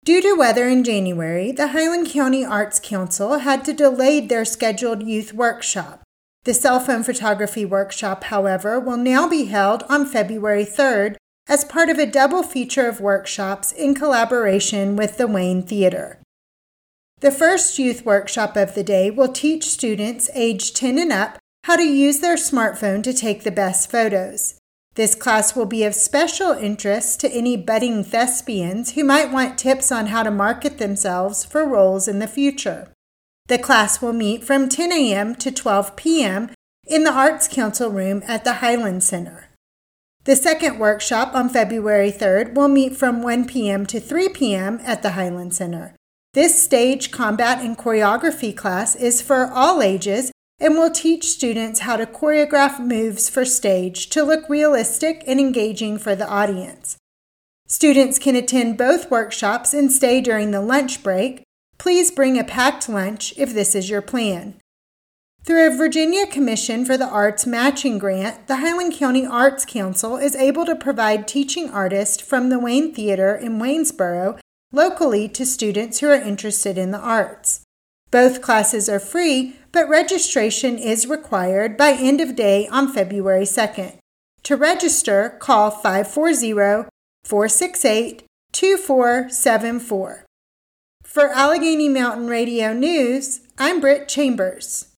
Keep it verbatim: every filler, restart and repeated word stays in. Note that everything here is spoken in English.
Due to weather in January, the Highland County Arts Council had to delay their scheduled youth workshop. The cell phone photography workshop, however, will now be held on February third as part of a double feature of workshops in collaboration with the Wayne Theater. The first youth workshop of the day will teach students aged ten and up how to use their smartphone to take the best photos. This class will be of special interest to any budding thespians who might want tips on how to market themselves for roles in the future. The class will meet from ten a.m. to twelve p.m. in the Arts Council room at the Highland Center. The second workshop on February third will meet from one p.m. to three p.m. at the Highland Center. This stage combat and choreography class is for all ages and will teach students how to choreograph moves for stage to look realistic and engaging for the audience. Students can attend both workshops and stay during the lunch break. Please bring a packed lunch if this is your plan. Through a Virginia Commission for the Arts matching grant, the Highland County Arts Council is able to provide teaching artists from the Wayne Theater in Waynesboro locally to students who are interested in the arts. Both classes are free, but registration is required by end of day on February second. To register, call five four zero, four six eight, two four seven four. For Allegheny Mountain Radio News, I'm Britt Chambers.